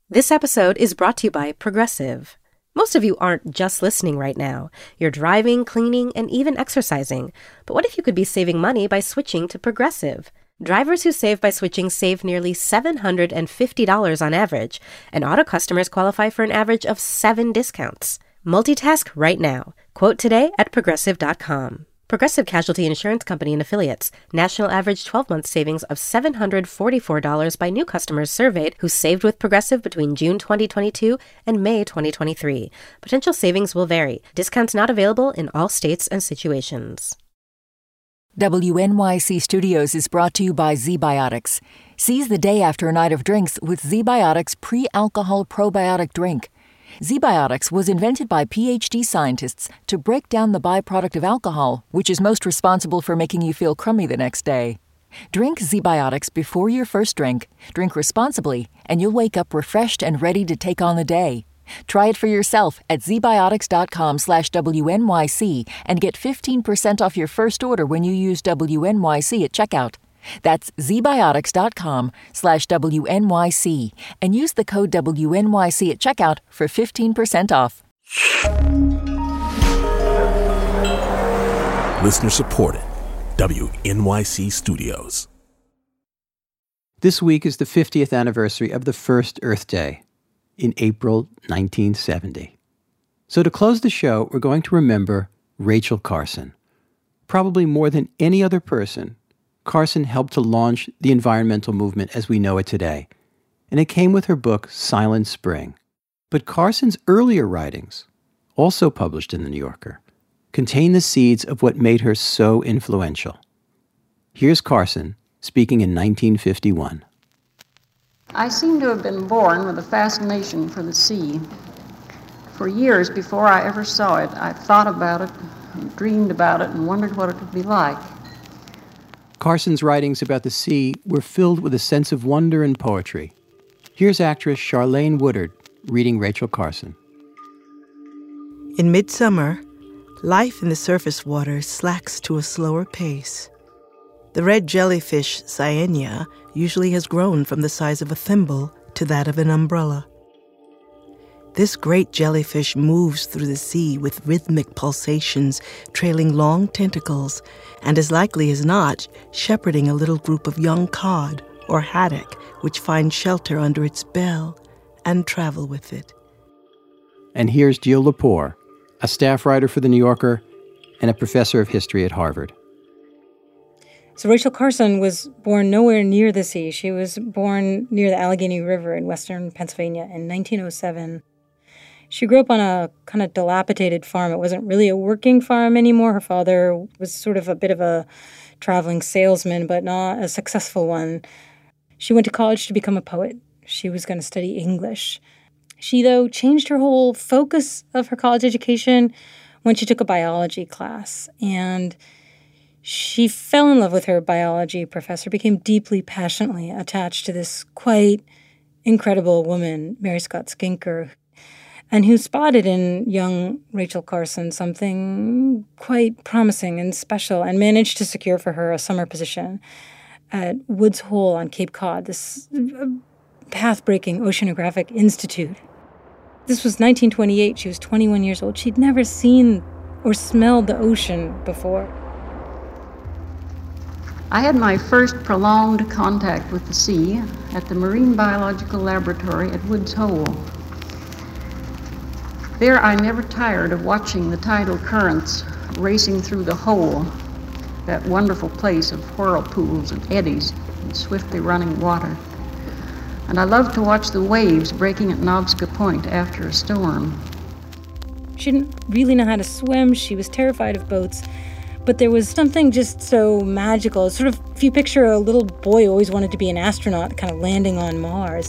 This episode is brought to you by Progressive. Most of you aren't just listening right now. You're driving, cleaning, and even exercising. But what if you could be saving money by switching to Progressive? Drivers who save by switching save nearly $750 on average, and auto customers qualify for an average of 7 discounts. Multitask right now. Quote today at Progressive.com. Progressive Casualty Insurance Company and Affiliates. National average 12-month savings of $744 by new customers surveyed who saved with Progressive between June 2022 and May 2023. Potential savings will vary. Discounts not available in all states and situations. WNYC Studios is brought to you by ZBiotics. Seize the day after a night of drinks with ZBiotics pre-alcohol probiotic drink. ZBiotics was invented by PhD scientists to break down the byproduct of alcohol, which is most responsible for making you feel crummy the next day. Drink ZBiotics before your first drink, drink responsibly, and you'll wake up refreshed and ready to take on the day. Try it for yourself at zbiotics.com/WNYC and get 15% off your first order when you use WNYC at checkout. That's zbiotics.com/WNYC and use the code WNYC at checkout for 15% off. Listener supported. WNYC Studios. This week is the 50th anniversary of the first Earth Day in April 1970. So to close the show, we're going to remember Rachel Carson. Probably more than any other person, Carson helped to launch the environmental movement as we know it today, and it came with her book, Silent Spring. But Carson's earlier writings, also published in The New Yorker, contain the seeds of what made her so influential. Here's Carson speaking in 1951. I seem to have been born with a fascination for the sea. For years before I ever saw it, I thought about it, and dreamed about it, and wondered what it would be like. Carson's writings about the sea were filled with a sense of wonder and poetry. Here's actress Charlene Woodard reading Rachel Carson. In midsummer, life in the surface waters slacks to a slower pace. The red jellyfish Cyanea usually has grown from the size of a thimble to that of an umbrella. This great jellyfish moves through the sea with rhythmic pulsations, trailing long tentacles, and as likely as not, shepherding a little group of young cod or haddock, which find shelter under its bell and travel with it. And here's Jill Lepore, a staff writer for The New Yorker and a professor of history at Harvard. So Rachel Carson was born nowhere near the sea. She was born near the Allegheny River in western Pennsylvania in 1907. She grew up on a kind of dilapidated farm. It wasn't really a working farm anymore. Her father was sort of a bit of a traveling salesman, but not a successful one. She went to college to become a poet. She was going to study English. She, though, changed her whole focus of her college education when she took a biology class. And she fell in love with her biology professor, became deeply, passionately attached to this quite incredible woman, Mary Scott Skinker, and who spotted in young Rachel Carson something quite promising and special and managed to secure for her a summer position at Woods Hole on Cape Cod, this path-breaking oceanographic institute. This was 1928. She was 21 years old. She'd never seen or smelled the ocean before. I had my first prolonged contact with the sea at the Marine Biological Laboratory at Woods Hole. There I never tired of watching the tidal currents racing through the hole, that wonderful place of whirlpools and eddies and swiftly running water. And I loved to watch the waves breaking at Nobska Point after a storm. She didn't really know how to swim. She was terrified of boats. But there was something just so magical. Sort of, if you picture a little boy who always wanted to be an astronaut, kind of landing on Mars.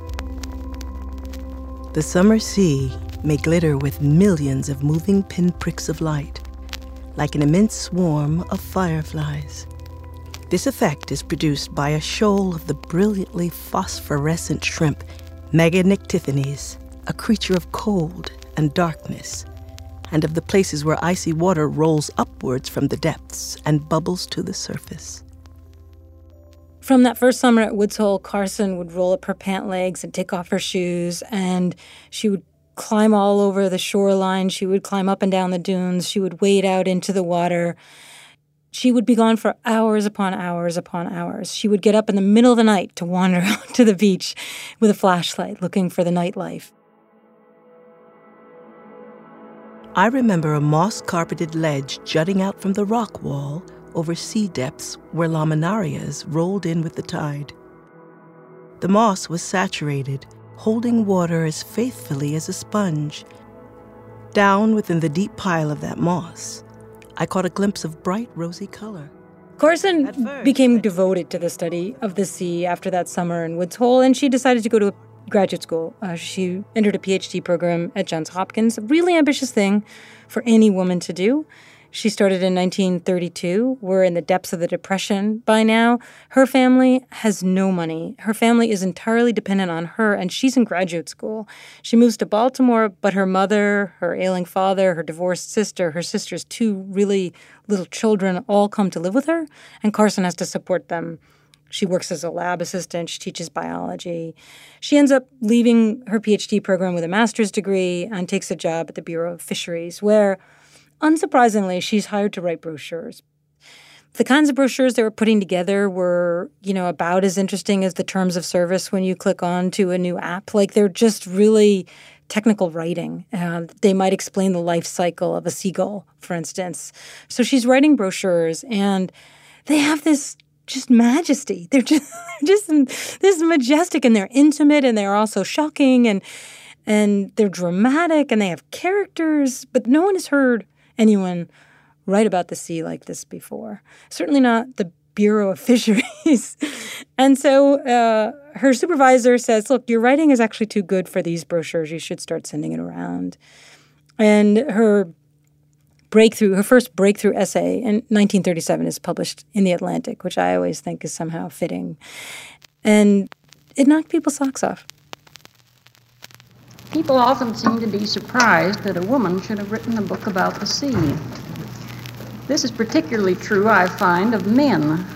The summer sea may glitter with millions of moving pinpricks of light, like an immense swarm of fireflies. This effect is produced by a shoal of the brilliantly phosphorescent shrimp, Meganictithanes, a creature of cold and darkness, and of the places where icy water rolls upwards from the depths and bubbles to the surface. From that first summer at Woods Hole, Carson would roll up her pant legs and take off her shoes, and she would climb all over the shoreline. She would climb up and down the dunes. She would wade out into the water. She would be gone for hours upon hours upon hours. She would get up in the middle of the night to wander out to the beach with a flashlight looking for the nightlife. I remember a moss-carpeted ledge jutting out from the rock wall over sea depths where laminarias rolled in with the tide. The moss was saturated, holding water as faithfully as a sponge. Down within the deep pile of that moss, I caught a glimpse of bright rosy color. Carson became devoted to the study of the sea after that summer in Woods Hole, and she decided to go to graduate school. She entered a PhD program at Johns Hopkins, a really ambitious thing for any woman to do. She started in 1932. We're in the depths of the Depression by now. Her family has no money. Her family is entirely dependent on her, and she's in graduate school. She moves to Baltimore, but her mother, her ailing father, her divorced sister, her sister's two really little children all come to live with her, and Carson has to support them. She works as a lab assistant. She teaches biology. She ends up leaving her PhD program with a master's degree and takes a job at the Bureau of Fisheries, where, unsurprisingly, she's hired to write brochures. The kinds of brochures they were putting together were, about as interesting as the terms of service when you click on to a new app. Like, they're just really technical writing. They might explain the life cycle of a seagull, for instance. So she's writing brochures, and they have this just majesty. They're just this majestic, and they're intimate, and they're also shocking, and they're dramatic, and they have characters, but no one has heard anyone write about the sea like this before. Certainly not the Bureau of Fisheries. And so her supervisor says, look, your writing is actually too good for these brochures. You should start sending it around. And her first breakthrough essay in 1937 is published in The Atlantic, which I always think is somehow fitting. And it knocked people's socks off. People often seem to be surprised that a woman should have written a book about the sea. This is particularly true, I find, of men.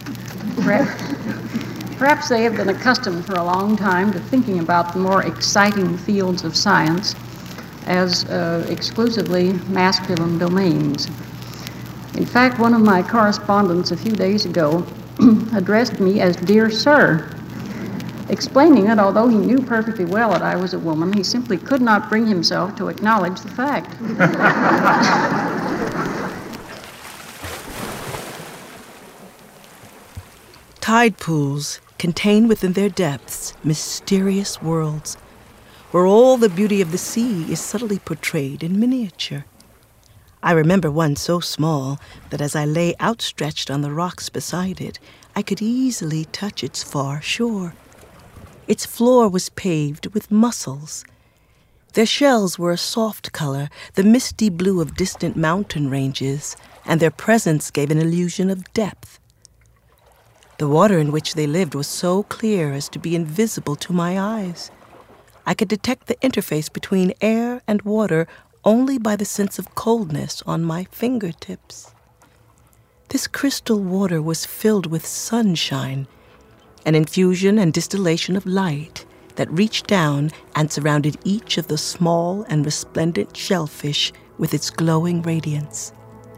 Perhaps they have been accustomed for a long time to thinking about the more exciting fields of science as exclusively masculine domains. In fact, one of my correspondents a few days ago addressed me as "Dear Sir," explaining that although he knew perfectly well that I was a woman, he simply could not bring himself to acknowledge the fact. Tide pools contain within their depths mysterious worlds, where all the beauty of the sea is subtly portrayed in miniature. I remember one so small that as I lay outstretched on the rocks beside it, I could easily touch its far shore. Its floor was paved with mussels. Their shells were a soft color, the misty blue of distant mountain ranges, and their presence gave an illusion of depth. The water in which they lived was so clear as to be invisible to my eyes. I could detect the interface between air and water only by the sense of coldness on my fingertips. This crystal water was filled with sunshine, an infusion and distillation of light that reached down and surrounded each of the small and resplendent shellfish with its glowing radiance.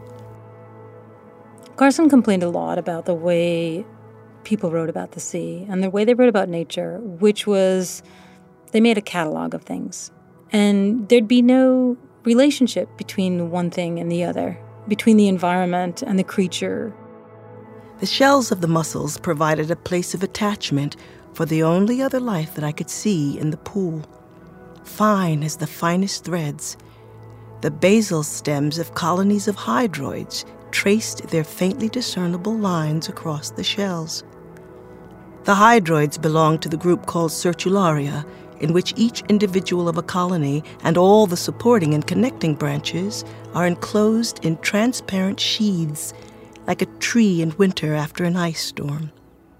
Carson complained a lot about the way people wrote about the sea and the way they wrote about nature, which was they made a catalog of things. And there'd be no relationship between one thing and the other, between the environment and the creature. The shells of the mussels provided a place of attachment for the only other life that I could see in the pool. Fine as the finest threads, the basal stems of colonies of hydroids traced their faintly discernible lines across the shells. The hydroids belonged to the group called Sertularia, in which each individual of a colony and all the supporting and connecting branches are enclosed in transparent sheaths, like a tree in winter after an ice storm.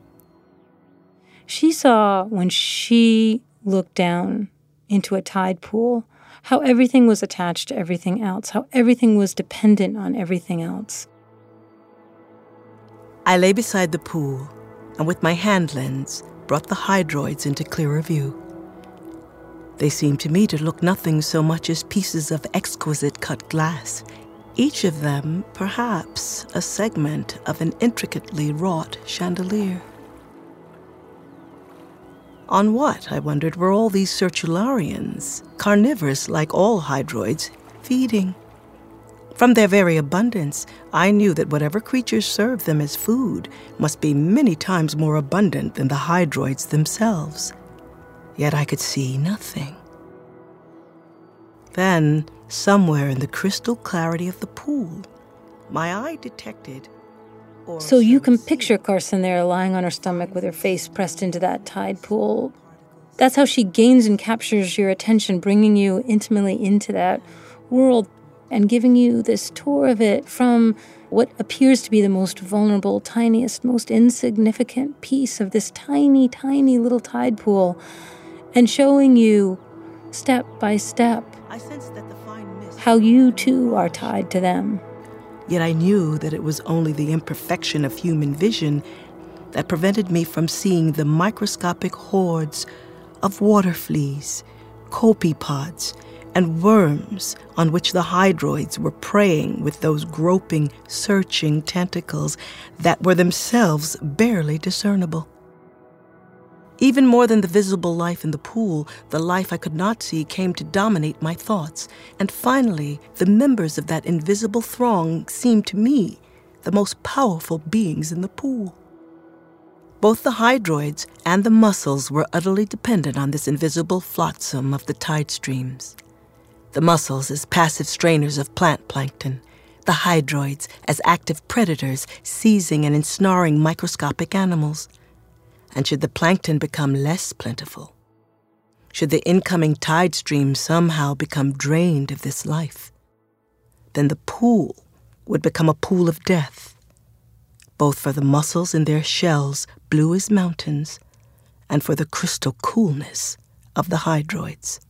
She saw, when she looked down into a tide pool, how everything was attached to everything else, how everything was dependent on everything else. I lay beside the pool, and with my hand lens brought the hydroids into clearer view. They seemed to me to look nothing so much as pieces of exquisite cut glass, each of them perhaps a segment of an intricately wrought chandelier. On what, I wondered, were all these Sertularians, carnivorous like all hydroids, feeding? From their very abundance, I knew that whatever creatures served them as food must be many times more abundant than the hydroids themselves. Yet I could see nothing. Then, somewhere in the crystal clarity of the pool, my eye detected... So you can picture Carson there lying on her stomach with her face pressed into that tide pool. That's how she gains and captures your attention, bringing you intimately into that world and giving you this tour of it from what appears to be the most vulnerable, tiniest, most insignificant piece of this tiny, tiny little tide pool, and showing you, step by step, how you too are tied to them. Yet I knew that it was only the imperfection of human vision that prevented me from seeing the microscopic hordes of water fleas, copepods, and worms on which the hydroids were preying with those groping, searching tentacles that were themselves barely discernible. Even more than the visible life in the pool, the life I could not see came to dominate my thoughts. And finally, the members of that invisible throng seemed to me the most powerful beings in the pool. Both the hydroids and the mussels were utterly dependent on this invisible flotsam of the tide streams. The mussels as passive strainers of plant plankton, the hydroids as active predators seizing and ensnaring microscopic animals. And should the plankton become less plentiful, should the incoming tide stream somehow become drained of this life, then the pool would become a pool of death, both for the mussels in their shells, blue as mountains, and for the crystal coolness of the hydroids.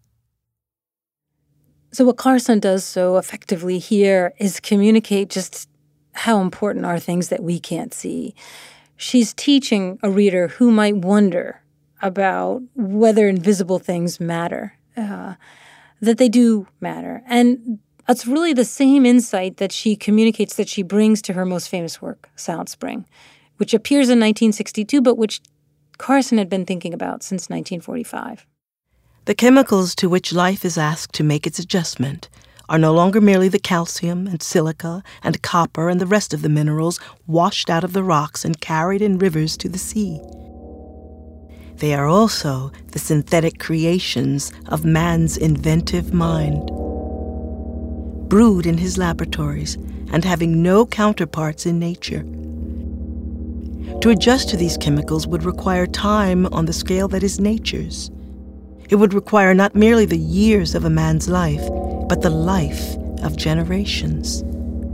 So what Carson does so effectively here is communicate just how important are things that we can't see. She's teaching a reader who might wonder about whether invisible things matter, that they do matter. And it's really the same insight that she communicates, that she brings to her most famous work, Silent Spring, which appears in 1962, but which Carson had been thinking about since 1945. The chemicals to which life is asked to make its adjustment are no longer merely the calcium and silica and copper and the rest of the minerals washed out of the rocks and carried in rivers to the sea. They are also the synthetic creations of man's inventive mind, brewed in his laboratories and having no counterparts in nature. To adjust to these chemicals would require time on the scale that is nature's. It would require not merely the years of a man's life, but the life of generations.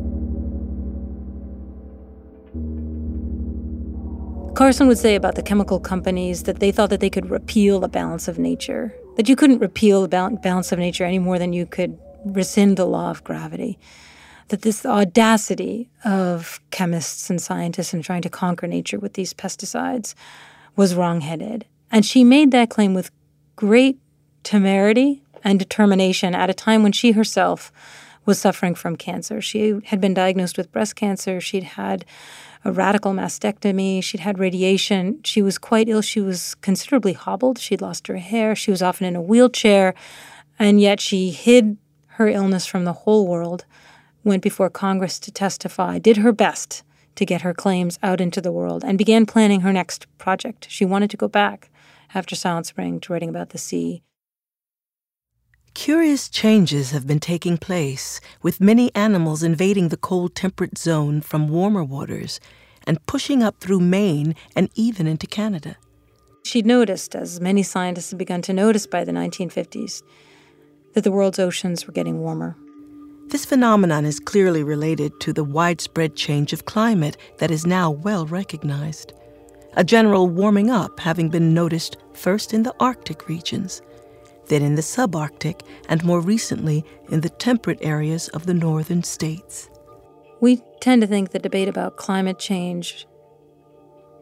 Carson would say about the chemical companies that they thought that they could repeal the balance of nature, that you couldn't repeal the balance of nature any more than you could rescind the law of gravity, that this audacity of chemists and scientists in trying to conquer nature with these pesticides was wrong-headed. And she made that claim with great temerity and determination at a time when she herself was suffering from cancer. She had been diagnosed with breast cancer. She'd had a radical mastectomy. She'd had radiation. She was quite ill. She was considerably hobbled. She'd lost her hair. She was often in a wheelchair. And yet she hid her illness from the whole world, went before Congress to testify, did her best to get her claims out into the world, and began planning her next project. She wanted to go back after Silent Spring to writing about the sea. Curious changes have been taking place, with many animals invading the cold temperate zone from warmer waters and pushing up through Maine and even into Canada. She'd noticed, as many scientists had begun to notice by the 1950s, that the world's oceans were getting warmer. This phenomenon is clearly related to the widespread change of climate that is now well recognized. A general warming up having been noticed first in the Arctic regions, then in the subarctic, and more recently in the temperate areas of the northern states. We tend to think the debate about climate change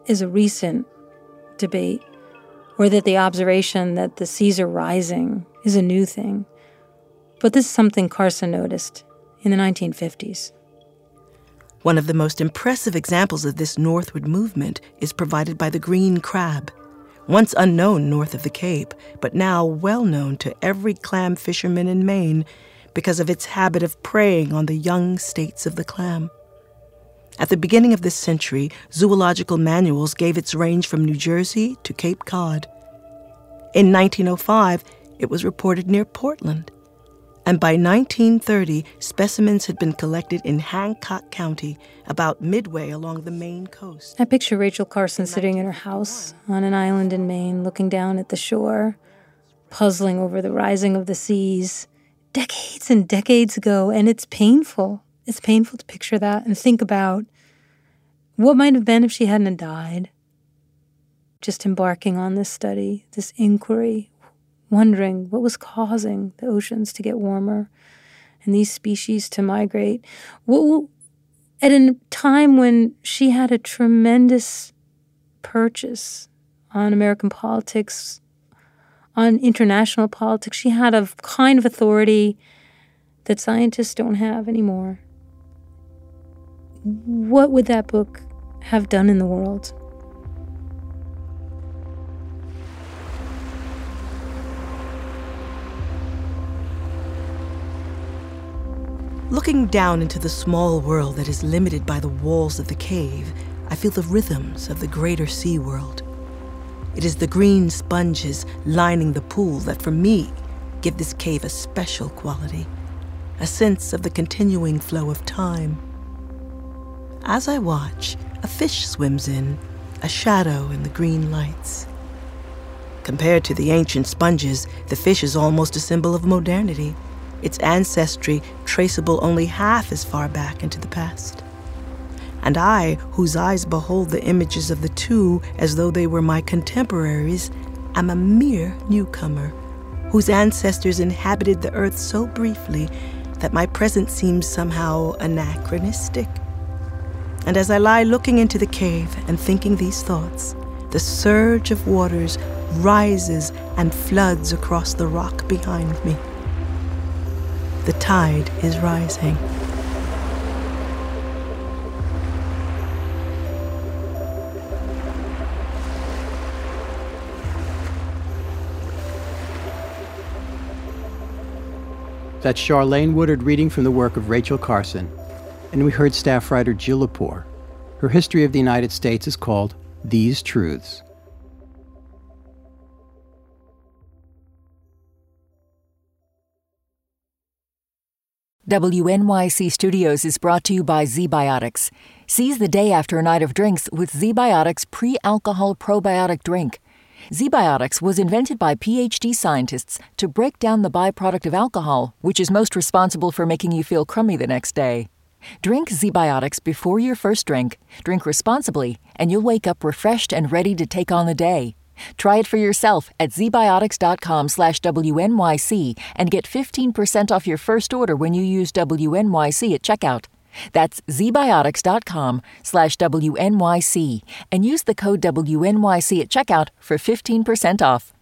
is a recent debate, or that the observation that the seas are rising is a new thing. But this is something Carson noticed in the 1950s. One of the most impressive examples of this northward movement is provided by the green crab, once unknown north of the Cape, but now well known to every clam fisherman in Maine because of its habit of preying on the young states of the clam. At the beginning of this century, zoological manuals gave its range from New Jersey to Cape Cod. In 1905, it was reported near Portland. And by 1930, specimens had been collected in Hancock County, about midway along the Maine coast. I picture Rachel Carson sitting in her house on an island in Maine, looking down at the shore, puzzling over the rising of the seas, decades and decades ago, and it's painful. It's painful to picture that and think about what might have been if she hadn't died. Just embarking on this study, this inquiry, wondering what was causing the oceans to get warmer and these species to migrate. At a time when she had a tremendous purchase on American politics, on international politics, she had a kind of authority that scientists don't have anymore. What would that book have done in the world? Looking down into the small world that is limited by the walls of the cave, I feel the rhythms of the greater sea world. It is the green sponges lining the pool that, for me, give this cave a special quality, a sense of the continuing flow of time. As I watch, a fish swims in, a shadow in the green lights. Compared to the ancient sponges, the fish is almost a symbol of modernity, its ancestry traceable only half as far back into the past. And I, whose eyes behold the images of the two as though they were my contemporaries, am a mere newcomer, whose ancestors inhabited the earth so briefly that my present seems somehow anachronistic. And as I lie looking into the cave and thinking these thoughts, the surge of waters rises and floods across the rock behind me. The tide is rising. That's Charlene Woodard reading from the work of Rachel Carson. And we heard staff writer Jill Lepore. Her history of the United States is called These Truths. WNYC Studios is brought to you by ZBiotics. Seize the day after a night of drinks with ZBiotics pre-alcohol probiotic drink. ZBiotics was invented by PhD scientists to break down the byproduct of alcohol, which is most responsible for making you feel crummy the next day. Drink ZBiotics before your first drink, drink responsibly, and you'll wake up refreshed and ready to take on the day. Try it for yourself at zbiotics.com/WNYC and get 15% off your first order when you use WNYC at checkout. That's zbiotics.com/WNYC and use the code WNYC at checkout for 15% off.